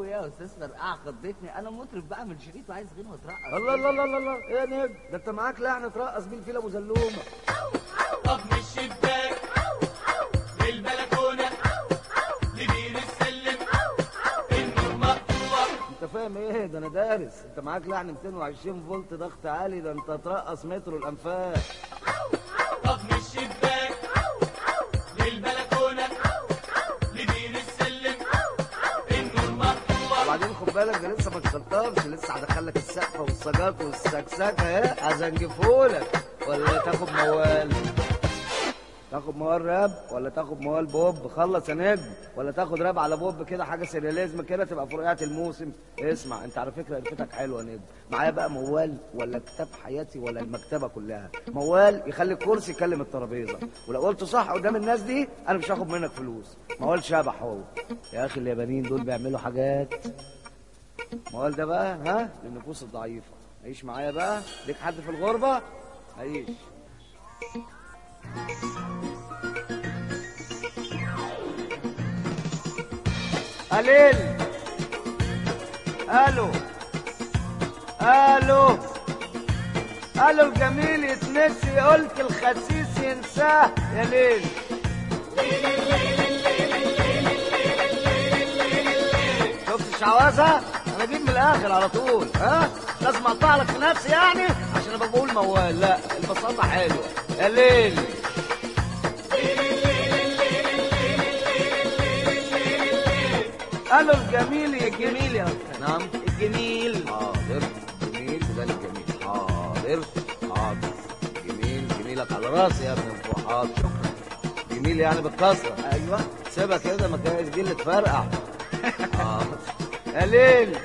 قوي يا استاذ فرقعه، خضتني. انا مطرب بعمل شريط وعايز غنى واترقص. الله الله الله الله، ايه يا نجم ده انت معاك لعنه ترقص بيه الفيل ابو زلومه. طب من الشباك للبلكونه لبير السلم النور مقطوع. انت فاهم ايه؟ ده انا دارس. انت معاك لعنه 220 فولت ضغط عالي، ده انت ترقص مترو الانفاق. طب من الشباك للبلكونه لبير السلم النور مقطوع. وبعدين خد بالك ده لسه ما تشطبش، لسه هدخلك السقفه والسجاط والسكسكه اهي، هزنجفهولك. ولا تاخد موال؟ تاخد موال راب ولا تاخد موال بوب؟ خلص يا نجم. ولا تاخد راب على بوب كده، حاجه سيرياليزم كده تبقى في رقعه الموسم. اسمع انت على فكره قرفتك حلوه يا نجم. معايا بقى موال ولا كتاب حياتي ولا المكتبه كلها؟ موال يخلي الكرسي يكلم الترابيزه، ولو قلت صح قدام الناس دي انا مش هاخد منك فلوس. موال شبح هو يا اخي، اليابانيين دول بيعملوا حاجات. موال ده بقى ها للنفوس الضعيفه. عيش معايا بقى، ليك حد في الغربه؟ عيش. قليل. الو الو الو، الجميل يتنسي قلت الخسيس ينساه يا ليل. شفت الشعوذه؟ انا اجيب من الاخر على طول. ها لازم اقطع لك في نفسي يعني عشان ابقى بقول موال. لا البساطه حلوه يا ليل. قالوا الجميل يا الجميل يا استاذ. نعم الجميل. حاضر. جميل بدل الجميل. حاضر حاضر. جميل جميلك على راسي يا ابني من فوق. حاضر شكرا. جميل يعني بالكسره. ايوه سيبها كده، ما كانش دي اللي تفرقع. حاضر يا ليل.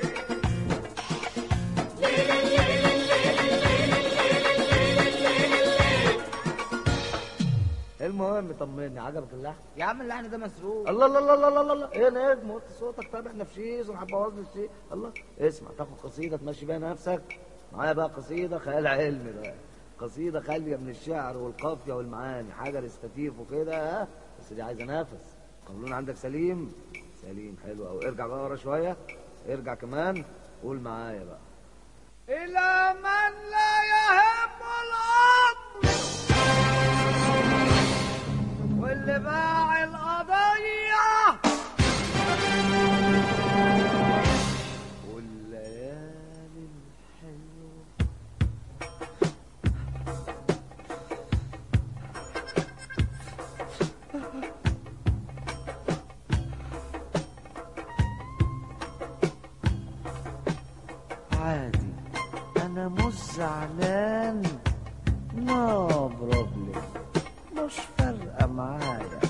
المهم طمني، عجبك اللحن؟ يا عم اللحن ده مسروق. الله الله الله الله الله الله، ايه يا نجم وطي صوتك. طب احنا في شيء هنبوظ لي الشيء. الله اسمع، تاخد قصيده تمشي بيها نفسك. معايا بقى قصيده خيال علمي بقى، قصيده خاليه من الشعر والقافيه والمعاني، حاجه ريستاتيف وكده. ها بس دي عايزه نفس. قولون عندك سليم؟ سليم حلو قوي. ارجع بقى ورا شويه، ارجع كمان. قول معايا بقى. إلى من لا يهم الأمر واللي باع القضية والليالي الحلوة. عادي أنا مش زعلان، نو بروبلم، مش فارقة معايا.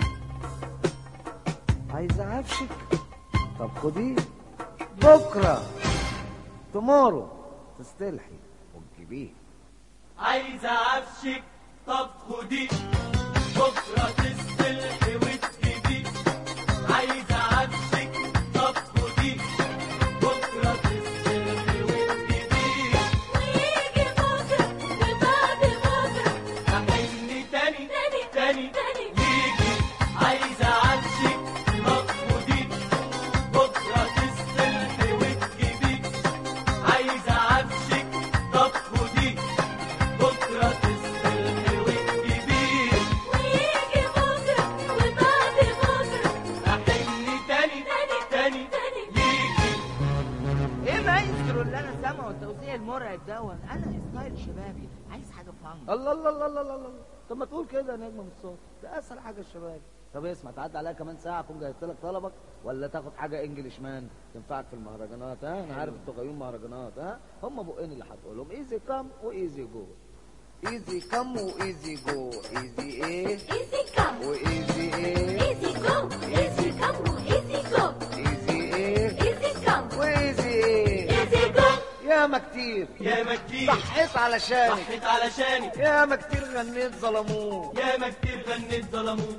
عايزة عفشك؟ طب خديه بكرة تمارو تستلحي وتجيبيه. عايزه عفشك؟ طب خديه بكره تستلحي وتجيبيه. عايزه عفشك؟ طب خديه بكره تستلحي وتجيبيه. ويجي بكره وبعد بكره احن تاني تاني تاني يجي. عايزه عفشك؟ طب خديه بكره تستلحي وتجيبيه. عايزه عفشك؟ طب خديه بكره تستلحي وتجيبيه. ويجي بكره وبعد بكره احن تاني يجي. ايه مايسترو اللي انا سامعه التوزيع المرعب دون؟ انا ستايل شبابي، عايز حاجه فن. الله الله الله الله الله. طب ما تقول كده يا نجم من الصوت، ده اسهل حاجه الشباب. طب اسمع، تعدي عليا كمان ساعه اكون جهزت لك طلبك، ولا تاخد حاجه انجليش مان تنفعك في المهرجانات؟ ها انا عارف انتوا غاويين مهرجانات. ها هم بقين اللي هتقولهم ايزي كام وايزي جو. ايزي كام وايزي جو. ايزي ايه ايزي كم وايزي ايه. ايزي جو ايزي كم وايزي جو ايزي ايه ايزي كم وايزي ايه. ايزي جو. ياما كتير ياما كتير ضحيت علشانك، ضحيت علشانك. ياما كتير غنيت ظلموك. ياما كتير غنيت ظلموك.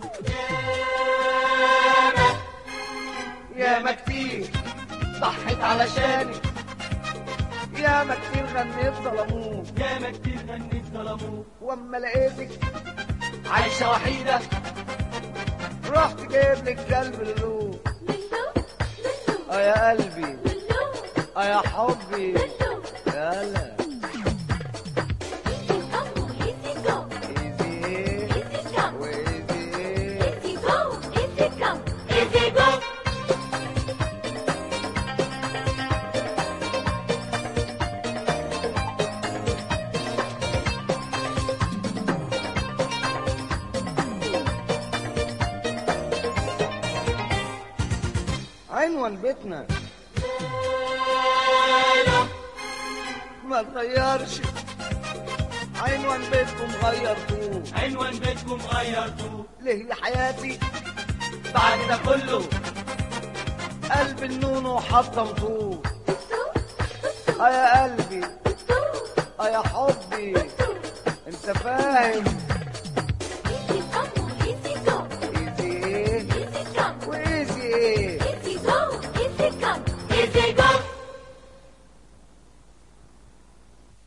ياما كتير ضحيت علشانك، ياما كتير غنيت ظلموك. ياما كتير غنيت ظلموك. واما لقيتك عايشة وحيدة رحت جايب لك قلب اللوب. منه يا قلبي لولو يا حبي لولو يلا easy come easy go ايزي ايه easy come وايزي ايه easy go easy come easy go عنوان بيتنا ما تغيرش، عنوان بيتكم غيرتوه، عنوان بيتكم غيرتوه ليه يا حياتي بعد ده كله قلب النونو حطمتوه. يا قلبي يا حبي انت فاهم